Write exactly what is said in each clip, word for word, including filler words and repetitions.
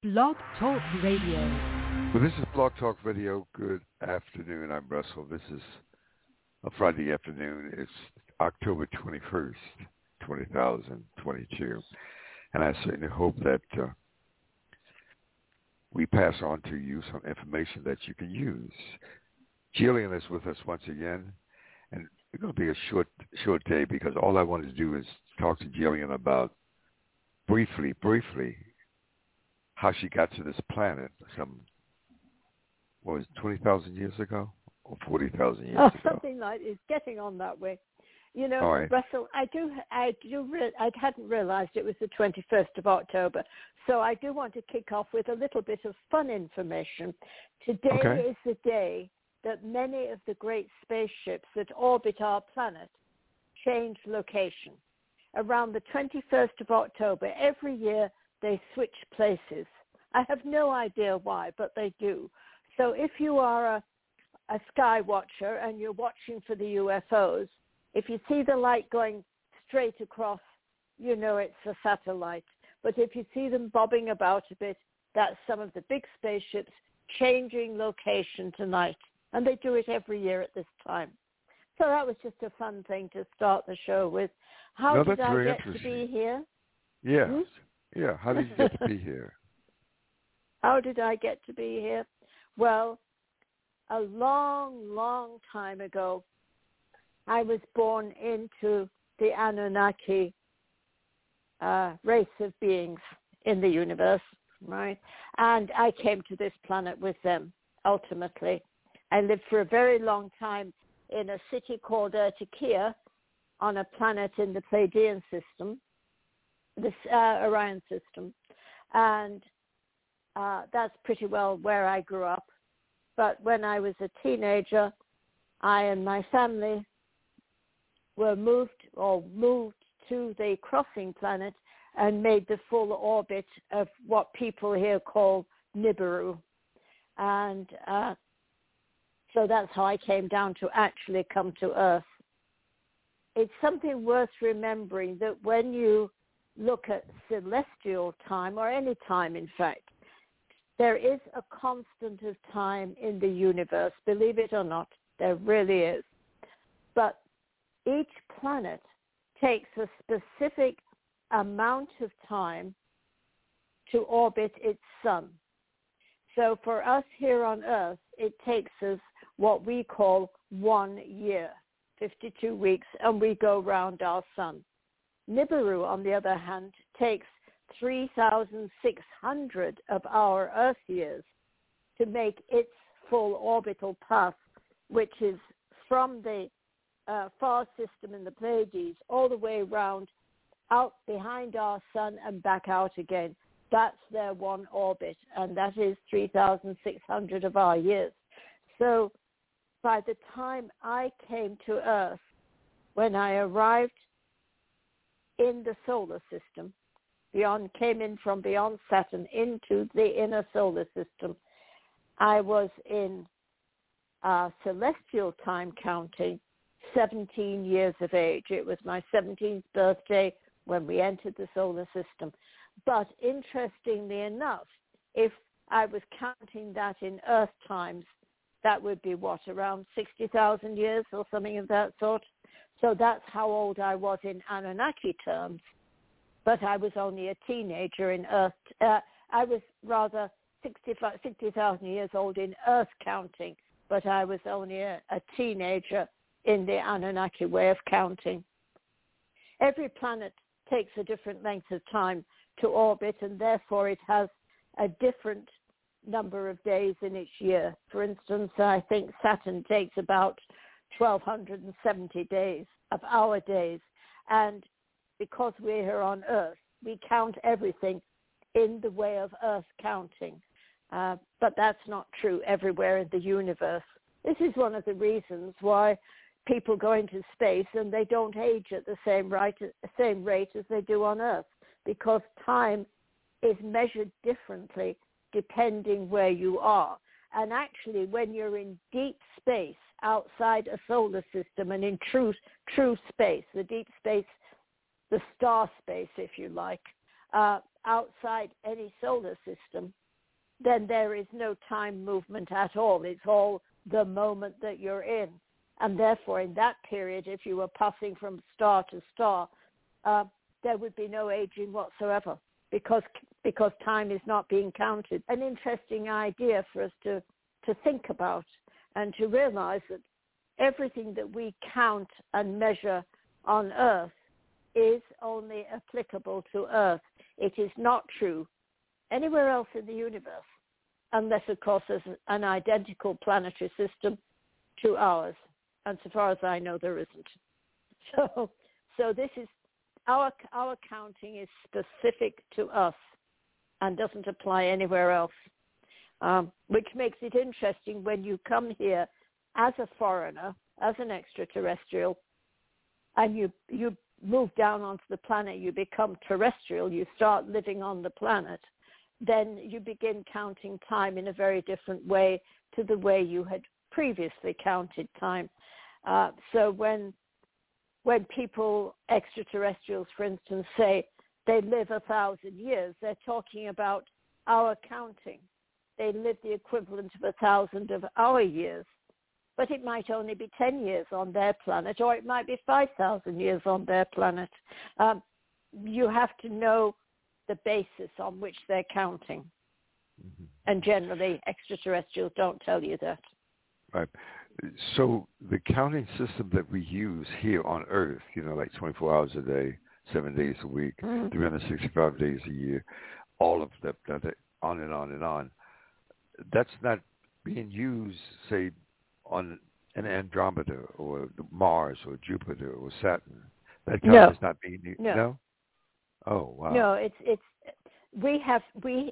Blog Talk Radio. Well, this is Blog Talk Radio. Good afternoon. I'm Russell. This is a Friday afternoon. It's October twenty-first, two thousand twenty-two. And I certainly hope that uh, we pass on to you some information that you can use. Jillian is with us once again. And it's going to be a short, short day because all I wanted to do is talk to Jillian about briefly, briefly, how she got to this planet some, what was it, twenty thousand years ago or forty thousand years oh, ago? Something like it's getting on that way. You know, right. Russell, I do, I do, re- I hadn't realized it was the twenty-first of October, so I do want to kick off with a little bit of fun information. Today okay. is the day that many of the great spaceships that orbit our planet change location. Around the twenty-first of October, every year they switch places. I have no idea why, but they do. So if you are a, a sky watcher and you're watching for the U F Os, if you see the light going straight across, you know it's a satellite. But if you see them bobbing about a bit, that's some of the big spaceships changing location tonight. And they do it every year at this time. So that was just a fun thing to start the show with. How no, did that's I very get to interesting. be here? Yes. Hmm? Yeah. How did you get to be here? How did I get to be here? Well, a long, long time ago, I was born into the Anunnaki uh, race of beings in the universe, right? And I came to this planet with them, ultimately. I lived for a very long time in a city called Urtikia on a planet in the Pleiadian system, this uh, Orion system. And uh, that's pretty well where I grew up. But when I was a teenager, I and my family were moved or moved to the crossing planet and made the full orbit of what people here call Nibiru. And uh, so that's how I came down to actually come to Earth. It's something worth remembering that when you look at celestial time, or any time in fact, there is a constant of time in the universe. Believe it or not, there really is. But each planet takes a specific amount of time to orbit its sun. So for us here on Earth, it takes us what we call one year, fifty-two weeks, and we go round our sun. Nibiru, on the other hand, takes three thousand six hundred of our Earth years to make its full orbital path, which is from the uh, far system in the Pleiades all the way round out behind our sun and back out again. That's their one orbit, and that is three thousand six hundred of our years. So by the time I came to Earth, when I arrived in the solar system, beyond came in from beyond Saturn into the inner solar system, I was in uh, celestial time counting seventeen years of age. It was my seventeenth birthday when we entered the solar system. But interestingly enough, if I was counting that in Earth times, that would be what, around sixty thousand years or something of that sort? So that's how old I was in Anunnaki terms. But I was only a teenager in Earth. Uh, I was rather sixty thousand years old in Earth counting, but I was only a, a teenager in the Anunnaki way of counting. Every planet takes a different length of time to orbit, and therefore it has a different number of days in each year. For instance, I think Saturn takes about twelve seventy days of our days, and because we're here on Earth, we count everything in the way of Earth counting. Uh, but that's not true everywhere in the universe. This is one of the reasons why people go into space and they don't age at the same rate, same rate as they do on Earth, because time is measured differently depending where you are. And actually, when you're in deep space outside a solar system and in true, true space, the deep space, the star space, if you like, uh, outside any solar system, then there is no time movement at all. It's all the moment that you're in. And therefore, in that period, if you were passing from star to star, uh, there would be no aging whatsoever because because time is not being counted. An interesting idea for us to, to think about and to realize that everything that we count and measure on Earth is only applicable to Earth. It is not true anywhere else in the universe, unless, of course, there's an identical planetary system to ours. And so far as I know, there isn't. So, so this is our our counting is specific to us and doesn't apply anywhere else, um, which makes it interesting when you come here as a foreigner, as an extraterrestrial, and you you move down onto the planet, you become terrestrial, you start living on the planet, then you begin counting time in a very different way to the way you had previously counted time. Uh, so when when people, extraterrestrials, for instance, say they live a thousand years, they're talking about our counting. They live the equivalent of a thousand of our years. But it might only be ten years on their planet, or it might be five thousand years on their planet. Um, you have to know the basis on which they're counting. Mm-hmm. And generally, extraterrestrials don't tell you that. Right. So the counting system that we use here on Earth, you know, like twenty-four hours a day, seven days a week, mm-hmm. three hundred sixty-five days a year, all of that, that, on and on and on, that's not being used, say, on an Andromeda or Mars or Jupiter or Saturn. That count no. is not being used. No. no. Oh wow. No, it's it's we have we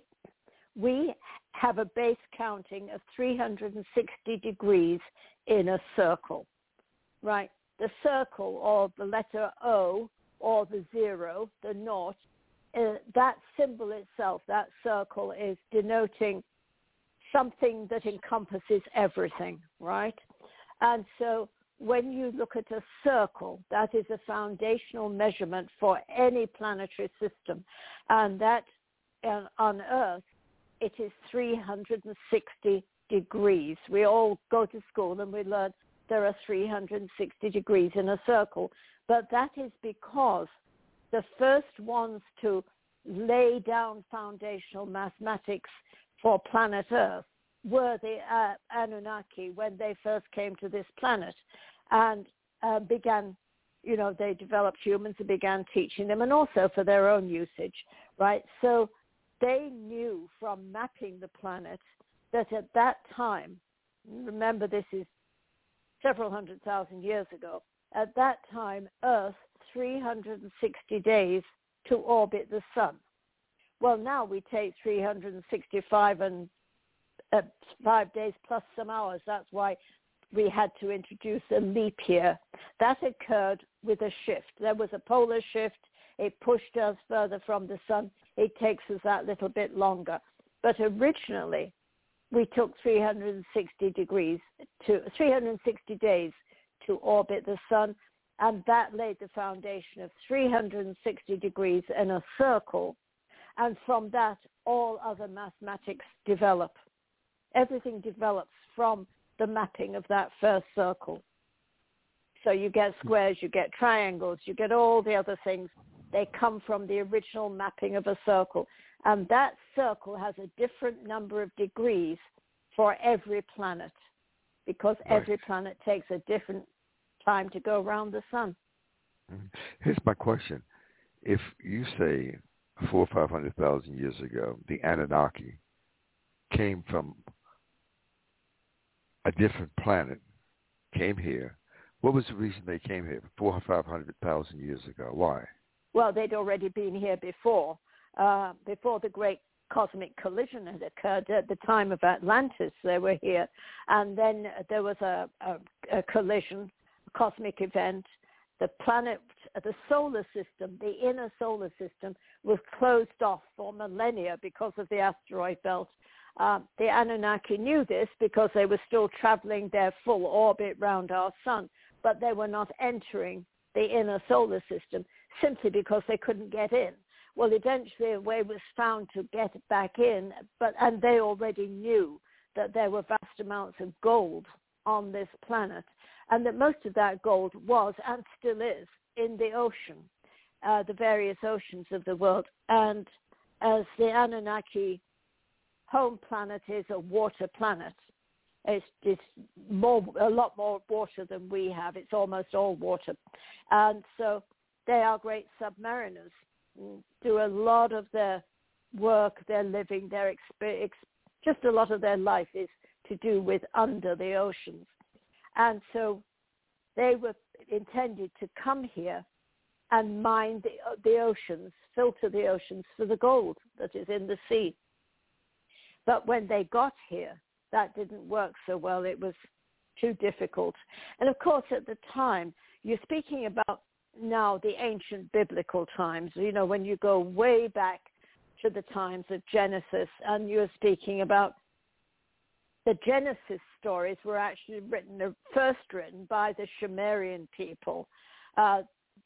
we have a base counting of three hundred sixty degrees in a circle, right? The circle, or the letter O, or the zero, the naught, uh, that symbol itself, that circle, is denoting something that encompasses everything, right? And so when you look at a circle, that is a foundational measurement for any planetary system. And that uh, on Earth, it is three hundred sixty degrees. We all go to school and we learn there are three hundred sixty degrees in a circle. But that is because the first ones to lay down foundational mathematics for planet Earth were the uh, Anunnaki when they first came to this planet and uh, began, you know, they developed humans and began teaching them, and also for their own usage, right? So they knew from mapping the planet that at that time, remember this is several hundred thousand years ago, at that time, Earth, three hundred sixty days to orbit the sun. Well, now we take three hundred sixty-five and uh, five days plus some hours. That's why we had to introduce a leap year. That occurred with a shift. There was a polar shift. It pushed us further from the sun. It takes us that little bit longer. But originally, we took three hundred sixty degrees to three hundred sixty days to orbit the sun, and that laid the foundation of three hundred sixty degrees in a circle. And from that, all other mathematics develop. Everything develops from the mapping of that first circle. So you get squares, you get triangles, you get all the other things. They come from the original mapping of a circle. And that circle has a different number of degrees for every planet, because right. every planet takes a different time to go around the sun. Here's my question. If you say four or five hundred thousand years ago, the Anunnaki came from a different planet, came here, what was the reason they came here four or five hundred thousand years ago? Why? Well, they'd already been here before, uh, before the great cosmic collision had occurred. At the time of Atlantis, they were here, and then there was a, a, a collision, a cosmic event. The planet, the solar system, the inner solar system, was closed off for millennia because of the asteroid belt. Uh, the Anunnaki knew this because they were still traveling their full orbit around our sun, but they were not entering the inner solar system simply because they couldn't get in. Well, eventually a way was found to get back in, but and they already knew that there were vast amounts of gold on this planet, and that most of that gold was and still is in the ocean, uh, the various oceans of the world. And as the Anunnaki home planet is a water planet, it's, it's more, a lot more water than we have. It's almost all water. And so they are great submariners, do a lot of their work, their living, their experience, just a lot of their life is to do with under the oceans. And so they were intended to come here and mine the, the oceans, filter the oceans for the gold that is in the sea. But when they got here, that didn't work so well. It was too difficult. And of course, at the time, you're speaking about now the ancient biblical times, you know, when you go way back to the times of Genesis, and you're speaking about the Genesis stories were actually written, first written by the Sumerian people. Uh,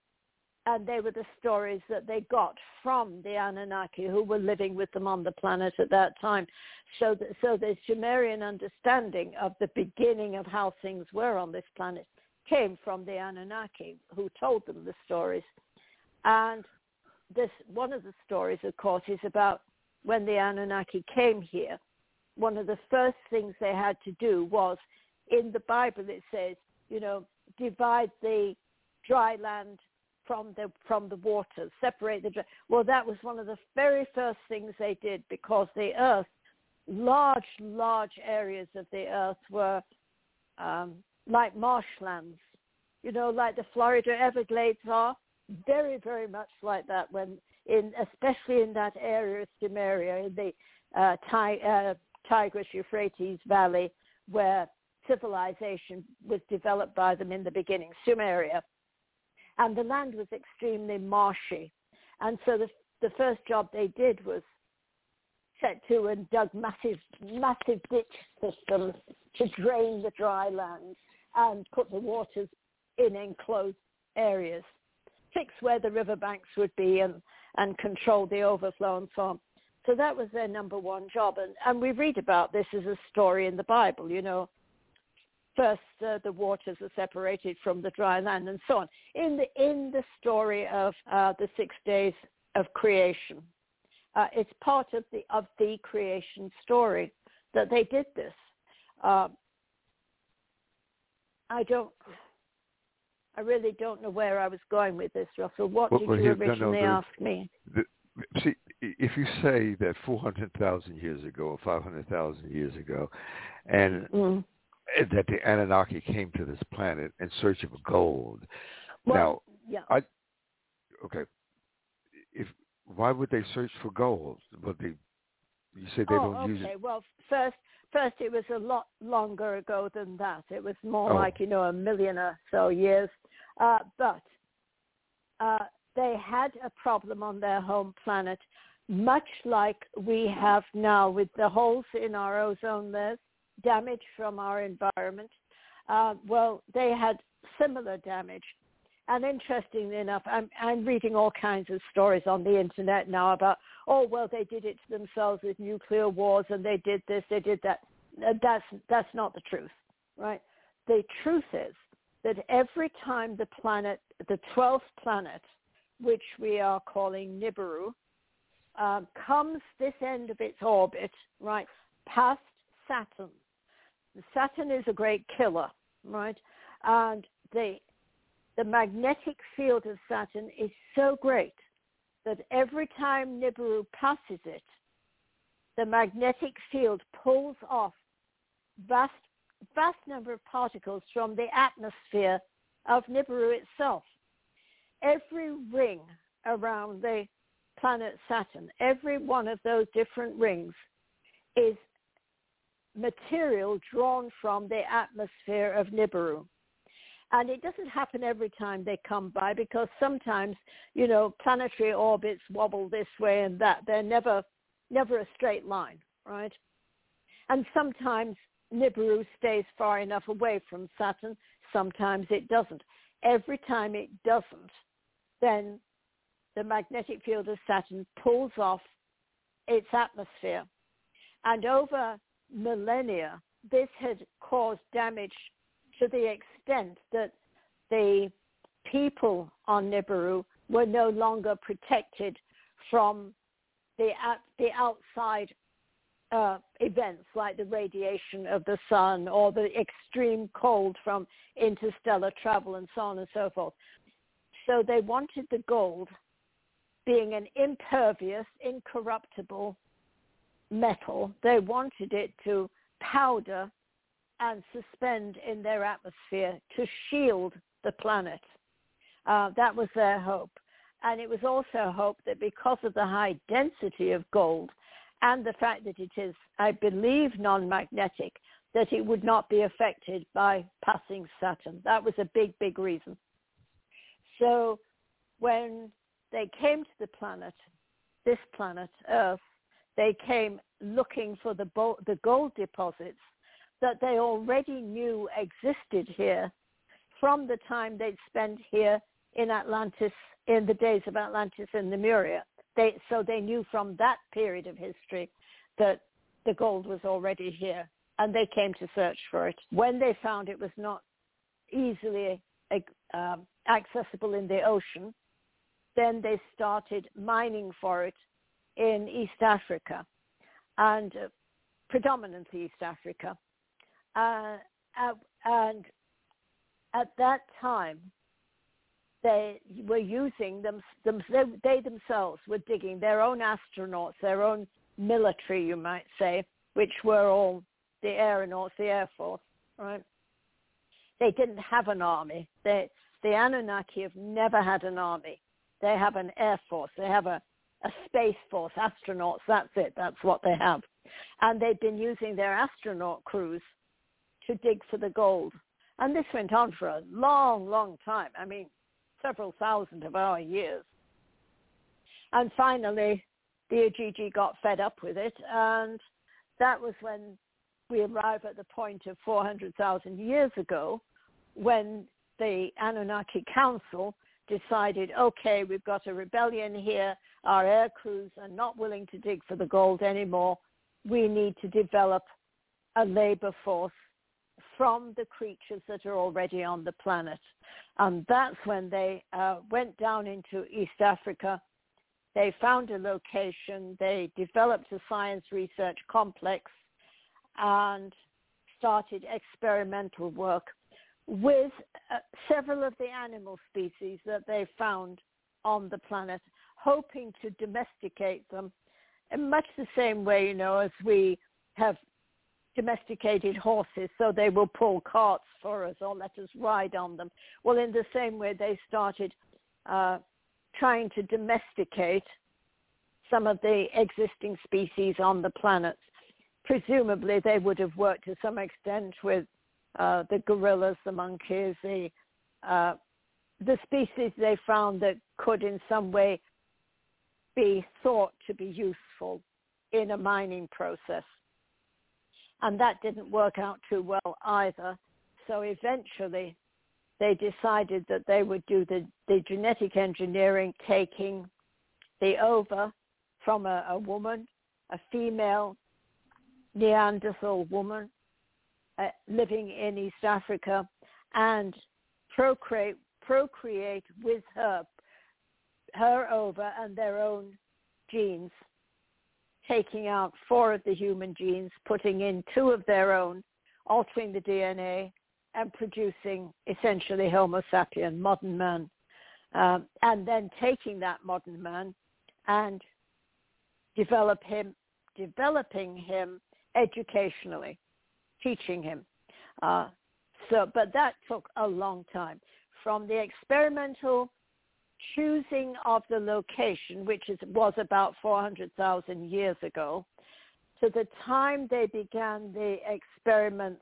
and they were the stories that they got from the Anunnaki who were living with them on the planet at that time. So, that, so the Sumerian understanding of the beginning of how things were on this planet came from the Anunnaki who told them the stories. And this, one of the stories, of course, is about when the Anunnaki came here. One of the first things they had to do was, in the Bible it says, you know, divide the dry land from the from the waters, separate the dry. Well, that was one of the very first things they did, because the earth, large, large areas of the earth were um, like marshlands, you know, like the Florida Everglades are, very, very much like that, when in, especially in that area of Sumeria, in the uh, Ti- uh, Tigris-Euphrates Valley, where civilization was developed by them in the beginning, Sumeria. And the land was extremely marshy. And so the, the first job they did was set to and dug massive, massive ditch systems to drain the dry land and put the waters in enclosed areas, fix where the riverbanks would be, and, and control the overflow and so on. So that was their number one job. And, and we read about this as a story in the Bible, you know. First, uh, the waters are separated from the dry land and so on. In the, in the story of uh, the six days of creation, uh, it's part of the, of the creation story that they did this. Uh, I don't... I really don't know where I was going with this, Russell. What well, did well, you originally no, no, ask me? The, see, if you say that four hundred thousand years ago or five hundred thousand years ago, and mm. that the Anunnaki came to this planet in search of gold. Well, now, yeah. I, okay, if why would they search for gold? But they, you say they oh, don't okay. use it. Well, first, first it was a lot longer ago than that. It was more oh. like, you know, a million or so years. Uh, but uh, they had a problem on their home planet, much like we have now with the holes in our ozone layers, damage from our environment. Uh, well, they had similar damage. And interestingly enough, I'm, I'm reading all kinds of stories on the internet now about, oh, well, they did it to themselves with nuclear wars, and they did this, they did that. That's, that's not the truth, right? The truth is that every time the planet, the twelfth planet, which we are calling Nibiru, uh, comes this end of its orbit, right, past Saturn. Saturn is a great killer, right? And the the magnetic field of Saturn is so great that every time Nibiru passes it, the magnetic field pulls off vast vast number of particles from the atmosphere of Nibiru itself. Every ring around the planet Saturn, every one of those different rings is material drawn from the atmosphere of Nibiru. And it doesn't happen every time they come by, because sometimes, you know, planetary orbits wobble this way and that. They're never, never a straight line, right? And sometimes Nibiru stays far enough away from Saturn. Sometimes it doesn't. Every time it doesn't, then the magnetic field of Saturn pulls off its atmosphere. And over millennia, this had caused damage to the extent that the people on Nibiru were no longer protected from the, the outside uh, events like the radiation of the sun or the extreme cold from interstellar travel and so on and so forth. So they wanted the gold, being an impervious, incorruptible metal, they wanted it to powder and suspend in their atmosphere to shield the planet. Uh, that was their hope. And it was also hoped that because of the high density of gold and the fact that it is, I believe, non-magnetic, that it would not be affected by passing Saturn. That was a big, big reason. So when they came to the planet, this planet, Earth, they came looking for the, bo- the gold deposits that they already knew existed here from the time they'd spent here in Atlantis, in the days of Atlantis and Lemuria. They, so they knew from that period of history that the gold was already here, and they came to search for it. When they found it was not easily uh, accessible in the ocean, then they started mining for it in East Africa, and uh, predominantly East Africa. Uh, uh, and at that time, they were using them, them they, they themselves were digging their own astronauts, their own military, you might say, which were all the aeronauts, the Air Force, right? They didn't have an army. They, the Anunnaki have never had an army. They have an Air Force. They have a, a Space Force, astronauts, that's it. That's what they have. And they've been using their astronaut crews to dig for the gold. And this went on for a long, long time. I mean, several thousand of our years. And finally, the Igigi got fed up with it, and that was when we arrive at the point of four hundred thousand years ago, when the Anunnaki Council decided, okay, we've got a rebellion here, our air crews are not willing to dig for the gold anymore, we need to develop a labor force from the creatures that are already on the planet. And that's when they uh, went down into East Africa. They found a location, they developed a science research complex and started experimental work with uh, several of the animal species that they found on the planet, hoping to domesticate them in much the same way, you know, as we have domesticated horses, so they will pull carts for us or let us ride on them. Well, in the same way, they started uh, trying to domesticate some of the existing species on the planet. Presumably, they would have worked to some extent with uh, the gorillas, the monkeys, the uh, the species they found that could in some way be thought to be useful in a mining process. And that didn't work out too well either. So eventually they decided that they would do the, the genetic engineering, taking the ova from a, a woman, a female Neanderthal woman uh, living in East Africa, and procreate, procreate with her, her ova and their own genes, taking out four of the human genes, putting in two of their own, altering the D N A, and producing essentially Homo sapien, modern man. Um, and then taking that modern man and develop him, developing him educationally, teaching him. Uh, so, but that took a long time. From the experimental choosing of the location, which is, was about four hundred thousand years ago, to the time they began the experiments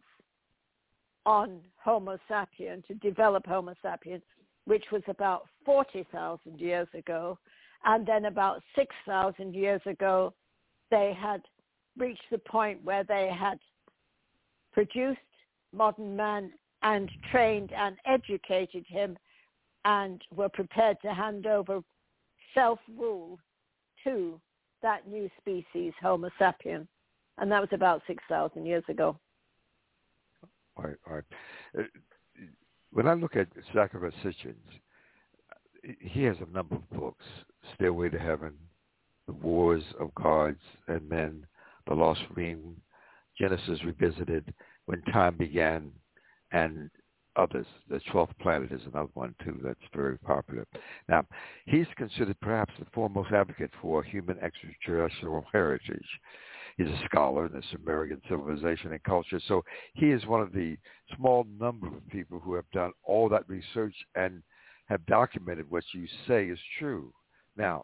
on Homo sapien, to develop Homo sapien, which was about forty thousand years ago, and then about six thousand years ago, they had reached the point where they had produced modern man and trained and educated him and were prepared to hand over self-rule to that new species, Homo sapien. And that was about six thousand years ago. All right, all right. When I look at Zecharia Sitchin, he has a number of books: Stairway to Heaven, The Wars of Gods and Men, The Lost Ring, Genesis Revisited, When Time Began, and others. The twelfth Planet is another one, too, that's very popular. Now, he's considered perhaps the foremost advocate for human extraterrestrial heritage. He's a scholar in the Sumerian civilization and culture, so he is one of the small number of people who have done all that research and have documented what you say is true. Now,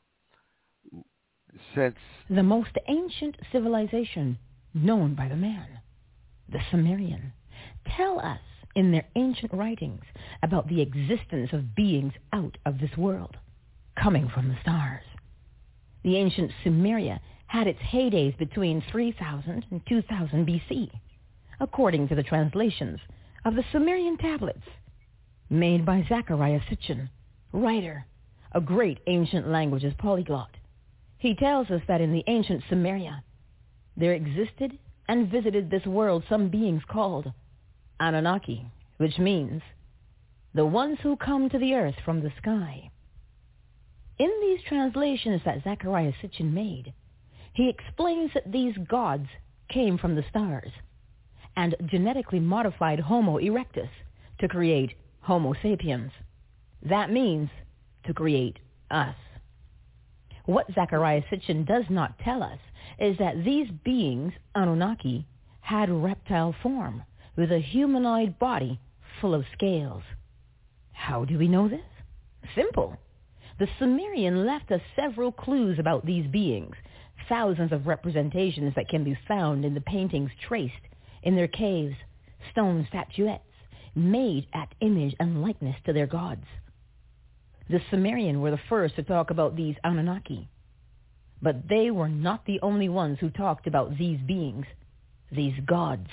since... The most ancient civilization known by the man, the Sumerian, tell us in their ancient writings about the existence of beings out of this world, coming from the stars. The ancient Sumeria had its heydays between three thousand and two thousand B C, according to the translations of the Sumerian tablets made by Zecharia Sitchin, writer, a great ancient languages polyglot. He tells us that in the ancient Sumeria, there existed and visited this world some beings called Anunnaki, which means the ones who come to the earth from the sky. In these translations that Zecharia Sitchin made, he explains that these gods came from the stars and genetically modified Homo erectus to create Homo sapiens. That means to create us. What Zecharia Sitchin does not tell us is that these beings, Anunnaki, had reptile form with a humanoid body full of scales. How do we know this? Simple. The Sumerian left us several clues about these beings, thousands of representations that can be found in the paintings traced in their caves, stone statuettes made at image and likeness to their gods. The Sumerian were the first to talk about these Anunnaki, but they were not the only ones who talked about these beings, these gods.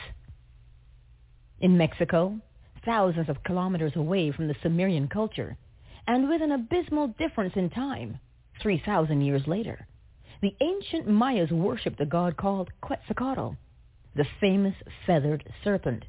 In Mexico, thousands of kilometers away from the Sumerian culture, and with an abysmal difference in time, three thousand years later, the ancient Mayas worshipped a god called Quetzalcoatl, the famous feathered serpent.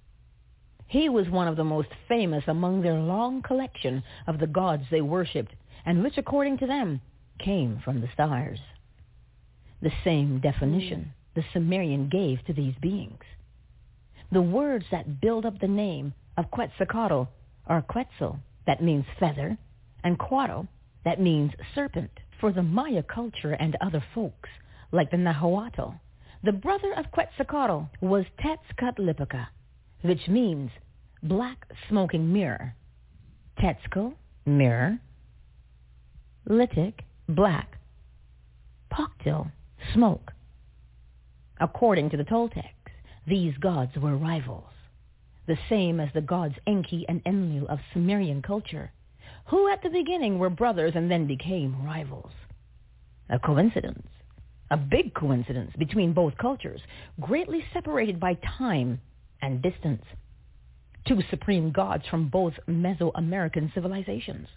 He was one of the most famous among their long collection of the gods they worshipped, and which, according to them, came from the stars. The same definition the Sumerian gave to these beings. The words that build up the name of Quetzalcoatl are Quetzal, that means feather, and Coatl, that means serpent. For the Maya culture and other folks, like the Nahuatl, the brother of Quetzalcoatl was Tezcatlipoca, which means black smoking mirror. Tetzcal, mirror. Litic, black. Poctil, smoke. According to the Toltecs, these gods were rivals, the same as the gods Enki and Enlil of Sumerian culture, who at the beginning were brothers and then became rivals. A coincidence, a big coincidence between both cultures, greatly separated by time and distance. Two supreme gods from both Mesoamerican civilizations.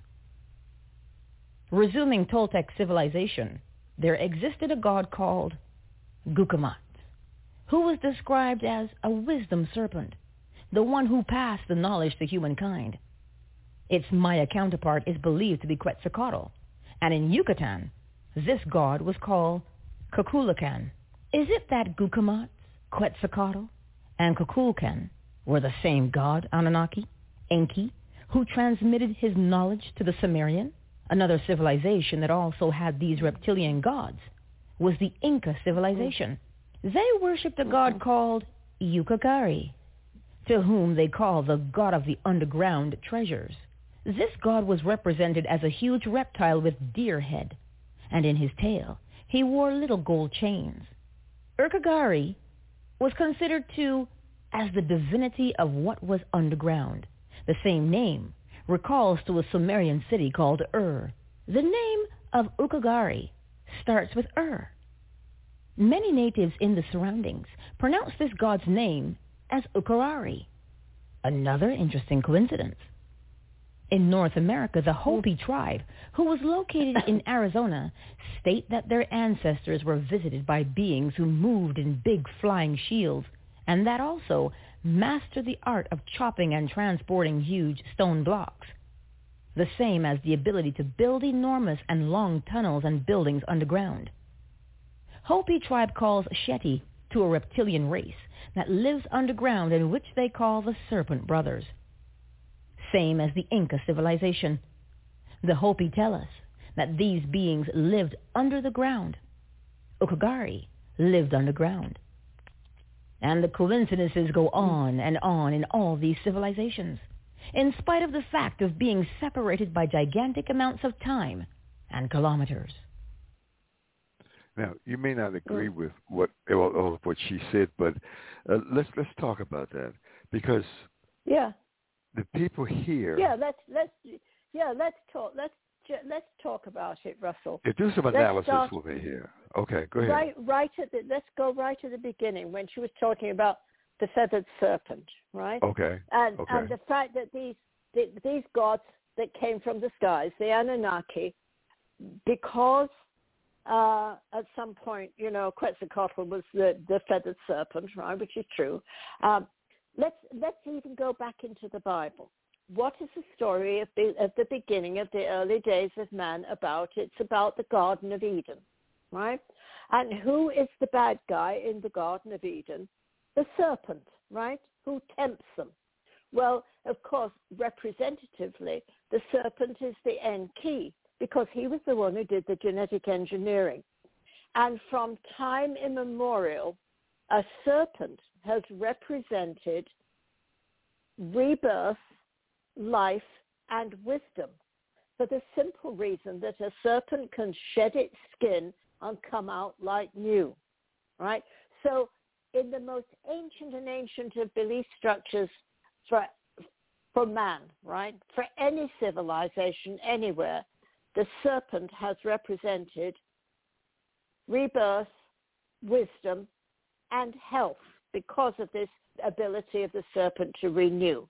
Resuming Toltec civilization, there existed a god called Gucumat, who was described as a wisdom serpent, the one who passed the knowledge to humankind. Its Maya counterpart is believed to be Quetzalcoatl, and in Yucatan, this god was called Cuculcan. Is it that Gucumat, Quetzalcoatl, and Cuculcan were the same god, Anunnaki, Enki, who transmitted his knowledge to the Sumerian? Another civilization that also had these reptilian gods was the Inca civilization. They worshipped a god called Yukagari, to whom they call the god of the underground treasures. This god was represented as a huge reptile with deer head, and in his tail he wore little gold chains. Urkagari was considered to as the divinity of what was underground. The same name recalls to a Sumerian city called Ur. The name of Ukagari starts with Ur. Many natives in the surroundings pronounce this god's name as Ukarari. Another interesting coincidence. in North America, the Hopi tribe, who was located in Arizona, state that their ancestors were visited by beings who moved in big flying shields, and that also mastered the art of chopping and transporting huge stone blocks, the same as the ability to build enormous and long tunnels and buildings underground. Hopi tribe calls Shetty to a reptilian race that lives underground and which they call the Serpent Brothers. Same as the Inca civilization. The Hopi tell us that these beings lived under the ground. Ukagari lived underground. And the coincidences go on and on in all these civilizations, in spite of the fact of being separated by gigantic amounts of time and kilometers. Now, you may not agree with what all of what she said, but uh, let's let's talk about that, because yeah, the people here. Yeah, let's let's yeah let's talk let's let's talk about it, Russell. Yeah, do some analysis for me here. Okay, go ahead. Right, right at the, let's go right at the beginning when she was talking about the feathered serpent, right? Okay. And okay. and the fact that these the, these gods that came from the skies, the Anunnaki, because uh, at some point, you know, Quetzalcoatl was the, the feathered serpent, right, which is true. Um, let's let's even go back into the Bible. What is the story of the, of the beginning of the early days of man about? It's about the Garden of Eden, right? And who is the bad guy in the Garden of Eden? The serpent, right? Who tempts them? Well, of course, representatively, the serpent is the Enki, because he was the one who did the genetic engineering. And from time immemorial, a serpent has represented rebirth, life, and wisdom, for the simple reason that a serpent can shed its skin and come out like new, right? So in the most ancient and ancient of belief structures for, for man, right, for any civilization anywhere, the serpent has represented rebirth, wisdom, and health because of this ability of the serpent to renew.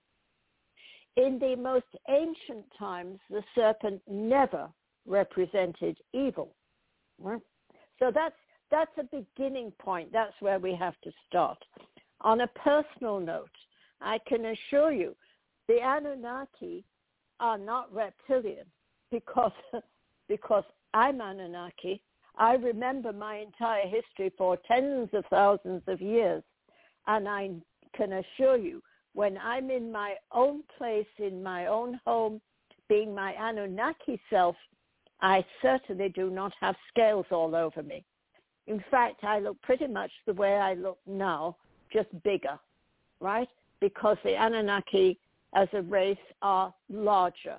In the most ancient times, the serpent never represented evil. Right? So that's that's a beginning point. That's where we have to start. On a personal note, I can assure you the Anunnaki are not reptilian. Because, because I'm Anunnaki, I remember my entire history for tens of thousands of years. And I can assure you, when I'm in my own place, in my own home, being my Anunnaki self, I certainly do not have scales all over me. In fact, I look pretty much the way I look now, just bigger, right? Because the Anunnaki as a race are larger.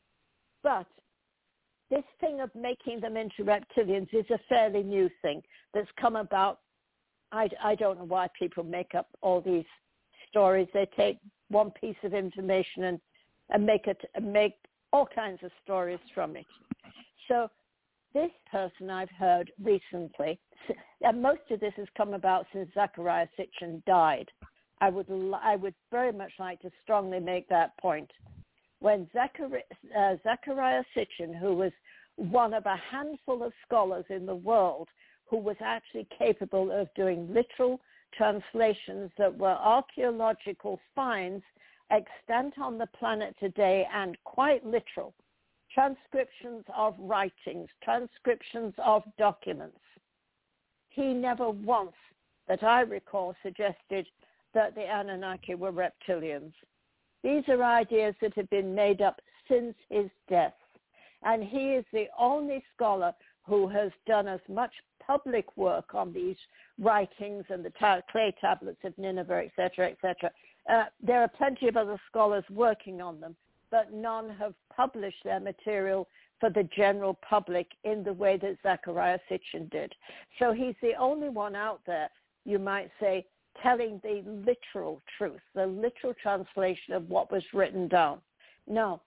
But this thing of making them into reptilians is a fairly new thing that's come about. I, I don't know why people make up all these stories. They take one piece of information and, and make it and make all kinds of stories from it. So this person I've heard recently, and most of this has come about since Zecharia Sitchin died. I would I would very much like to strongly make that point. When Zecharia, uh, Zecharia Sitchin, who was one of a handful of scholars in the world who was actually capable of doing literal translations that were archaeological finds extant on the planet today and quite literal, transcriptions of writings, transcriptions of documents. He never once, that I recall, suggested that the Anunnaki were reptilians. These are ideas that have been made up since his death. And he is the only scholar who has done as much public work on these writings and the ta- clay tablets of Nineveh, et cetera, et cetera. Uh, there are plenty of other scholars working on them, but none have published their material for the general public in the way that Zecharia Sitchin did. So he's the only one out there, you might say, telling the literal truth, the literal translation of what was written down. Now,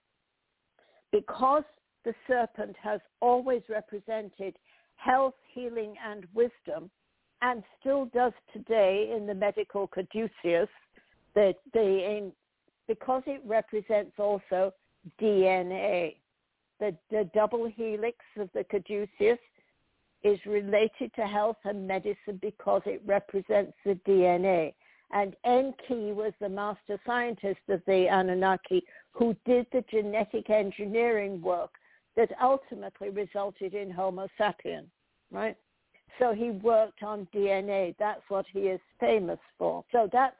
because the serpent has always represented health, healing, and wisdom, and still does today in the medical caduceus, the, the, in, because it represents also D N A. The, the double helix of the caduceus is related to health and medicine because it represents the D N A. And Enki was the master scientist of the Anunnaki who did the genetic engineering work that ultimately resulted in Homo sapien, right? So he worked on D N A. That's what he is famous for. So that's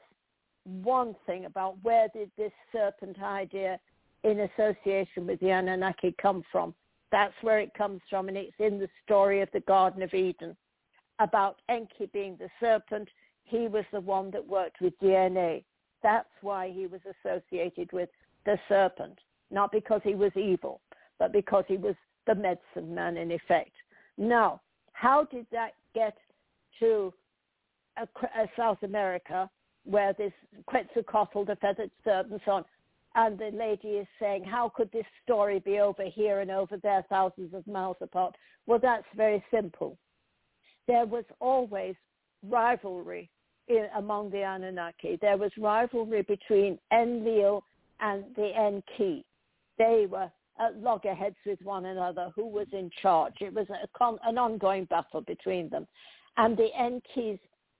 one thing about where did this serpent idea in association with the Anunnaki come from. That's where it comes from, and it's in the story of the Garden of Eden. About Enki being the serpent, he was the one that worked with D N A. That's why he was associated with the serpent, not because he was evil, but because he was the medicine man in effect. Now, how did that get to uh, uh, South America, where this Quetzalcoatl, the feathered serpent, and so on, and the lady is saying, how could this story be over here and over there, thousands of miles apart? Well, that's very simple. There was always rivalry in, among the Anunnaki. There was rivalry between Enlil and the Enki. They were at loggerheads with one another, who was in charge. It was a con- an ongoing battle between them. And the Enki's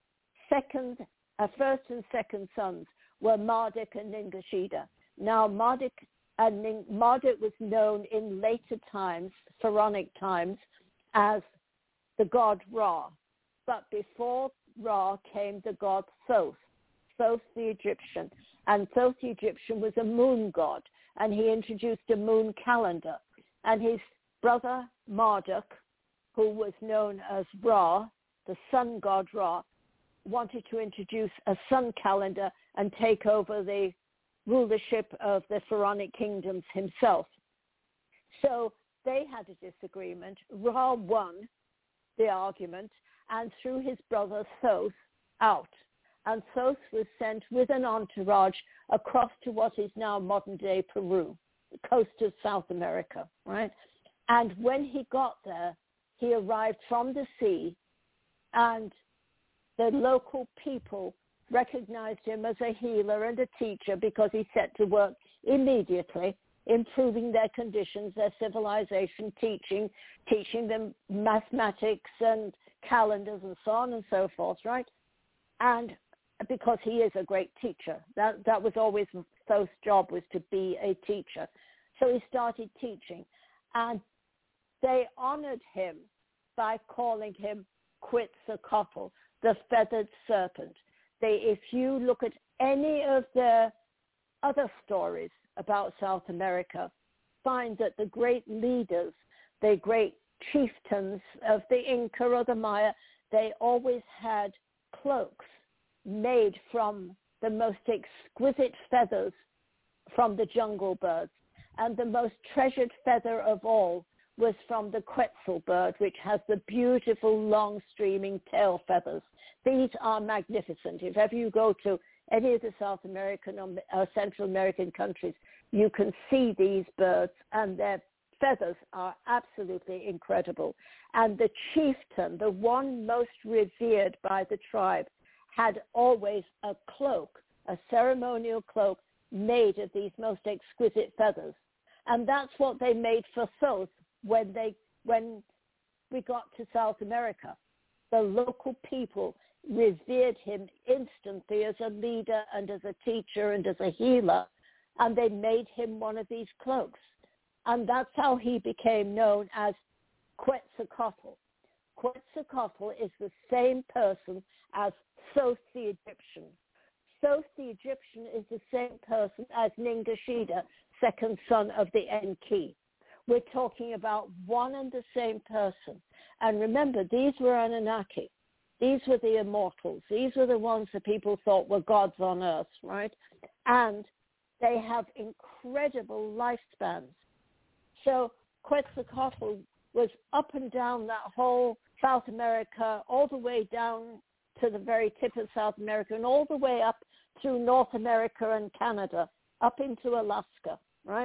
second, uh, first and second sons were Marduk and Ningishida. Now, Marduk, and Ning- Marduk was known in later times, pharaonic times, as the god Ra. But before Ra came the god Thoth, Thoth the Egyptian. And Thoth the Egyptian was a moon god, and he introduced a moon calendar. And his brother Marduk, who was known as Ra, the sun god Ra, wanted to introduce a sun calendar and take over the rulership of the pharaonic kingdoms himself. So they had a disagreement. Ra won the argument and threw his brother Thoth out. And Thoth was sent with an entourage across to what is now modern-day Peru, the coast of South America, right? And when he got there, he arrived from the sea, and the local people recognized him as a healer and a teacher because he set to work immediately, improving their conditions, their civilization, teaching, teaching them mathematics and calendars and so on and so forth, right? And because he is a great teacher. That that was always Thoth's job, was to be a teacher. So he started teaching. And they honored him by calling him Quetzalcoatl, the feathered serpent. They, if you look at any of the other stories about South America, find that the great leaders, the great chieftains of the Inca or the Maya, they always had cloaks made from the most exquisite feathers from the jungle birds. And the most treasured feather of all was from the Quetzal bird, which has the beautiful long streaming tail feathers. These are magnificent. If ever you go to any of the South American or uh, Central American countries, you can see these birds, and their feathers are absolutely incredible. And the chieftain, the one most revered by the tribe, had always a cloak, a ceremonial cloak made of these most exquisite feathers. And that's what they made for Thoth when they when we got to South America. The local people revered him instantly as a leader and as a teacher and as a healer, and they made him one of these cloaks. And that's how he became known as Quetzalcoatl. Quetzalcoatl is the same person as Thoth the Egyptian. Thoth the Egyptian is the same person as Ningishida, second son of the Enki. We're talking about one and the same person. And remember, these were Anunnaki. These were the immortals. These were the ones that people thought were gods on earth, right? And they have incredible lifespans. So Quetzalcoatl was up and down that whole South America, all the way down to the very tip of South America, and all the way up through North America and Canada, up into Alaska, right?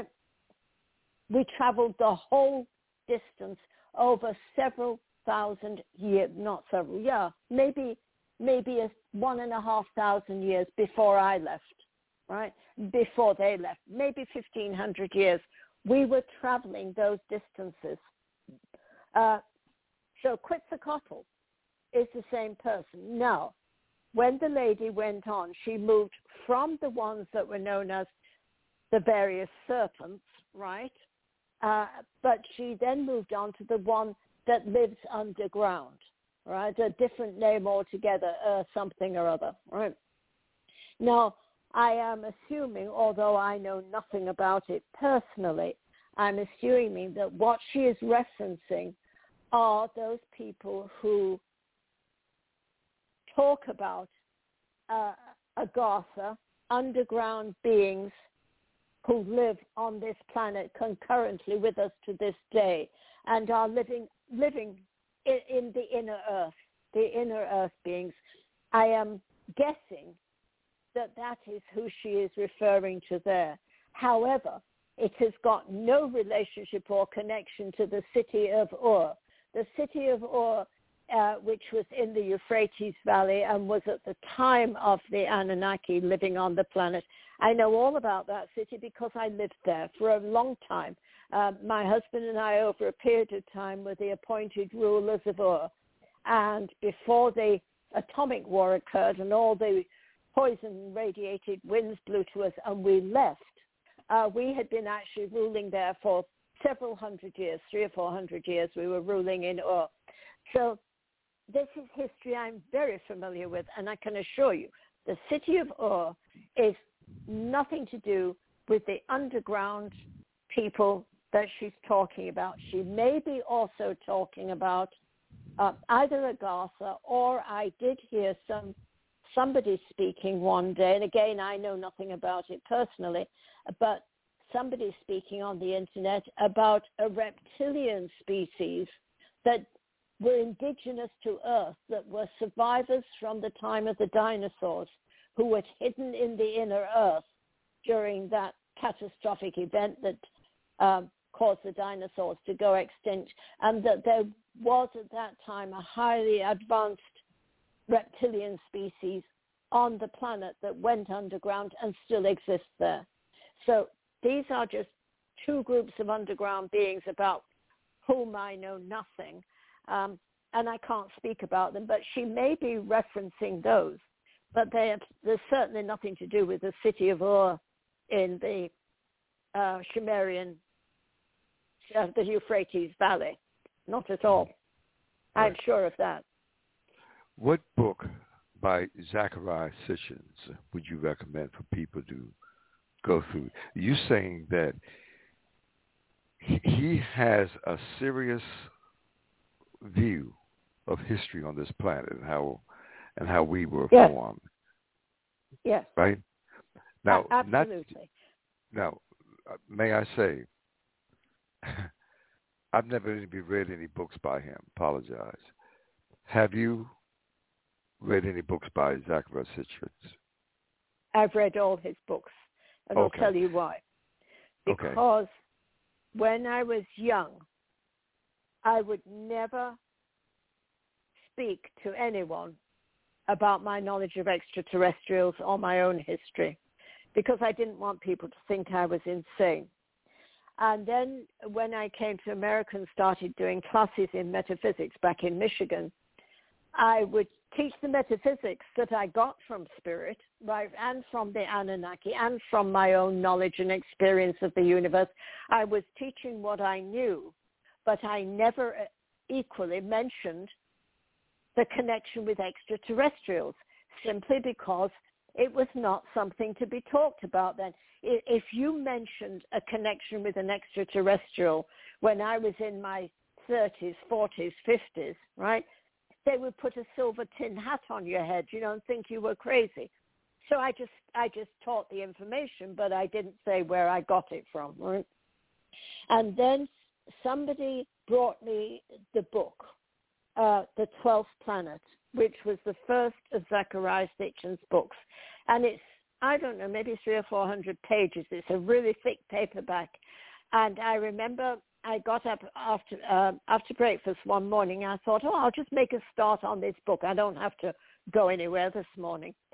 We traveled the whole distance over several thousand years, not several, yeah, maybe maybe a one and a half thousand years before I left. right, before they left, maybe fifteen hundred years. We were traveling those distances. Uh, so Quetzalcoatl is the same person. Now, when the lady went on, she moved from the ones that were known as the various serpents, right? Uh, but she then moved on to the one that lives underground, right? A different name altogether, uh, something or other, right? Now, I am assuming, although I know nothing about it personally, I'm assuming that what she is referencing are those people who talk about uh, Agartha, underground beings who live on this planet concurrently with us to this day and are living living in, in the inner earth, the inner earth beings. I am guessing that that is who she is referring to there. However, it has got no relationship or connection to the city of Ur. The city of Ur, uh, which was in the Euphrates Valley and was at the time of the Anunnaki living on the planet. I know all about that city because I lived there for a long time. Uh, my husband and I, over a period of time, were the appointed rulers of Ur. And before the atomic war occurred and all the poison-radiated winds blew to us and we left, uh, we had been actually ruling there for several hundred years, three or four hundred years. We were ruling in Ur. So this is history I'm very familiar with, and I can assure you the city of Ur is nothing to do with the underground people that she's talking about. She may be also talking about uh, either Agartha, or I did hear some somebody speaking one day, and again, I know nothing about it personally, but somebody speaking on the internet about a reptilian species that were indigenous to Earth, that were survivors from the time of the dinosaurs, who were hidden in the inner Earth during that catastrophic event that um, caused the dinosaurs to go extinct, and that there was at that time a highly advanced reptilian species on the planet that went underground and still exists there. So these are just two groups of underground beings about whom I know nothing, um, and I can't speak about them, but she may be referencing those, but they have, there's certainly nothing to do with the city of Ur in the uh, Sumerian, uh, the Euphrates Valley. Not at all. Right. I'm sure of that. What book by Zecharia Sitchin would you recommend for people to go through? You're saying that he has a serious view of history on this planet and how and how we were yes. formed. Yes. Right? Now, uh, absolutely. Not, now, may I say, I've never even read any books by him. Apologize. Have you read any books by Zecharia Sitchin? I've read all his books, and okay. I'll tell you why. Because okay. when I was young, I would never speak to anyone about my knowledge of extraterrestrials or my own history, because I didn't want people to think I was insane. And then when I came to America and started doing classes in metaphysics back in Michigan, I would teach the metaphysics that I got from spirit, right, and from the Anunnaki, and from my own knowledge and experience of the universe. I was teaching what I knew, but I never equally mentioned the connection with extraterrestrials, simply because it was not something to be talked about then. If you mentioned a connection with an extraterrestrial when I was in my thirties, forties, fifties, right, they would put a silver tin hat on your head, you know, and think you were crazy. So I just I just taught the information, but I didn't say where I got it from, right? And then somebody brought me the book, uh, The Twelfth Planet, which was the first of Zecharia Sitchin's books. And it's, I don't know, maybe three or four hundred pages. It's a really thick paperback. And I remember I got up after uh, after breakfast one morning. I thought, oh, I'll just make a start on this book. I don't have to go anywhere this morning.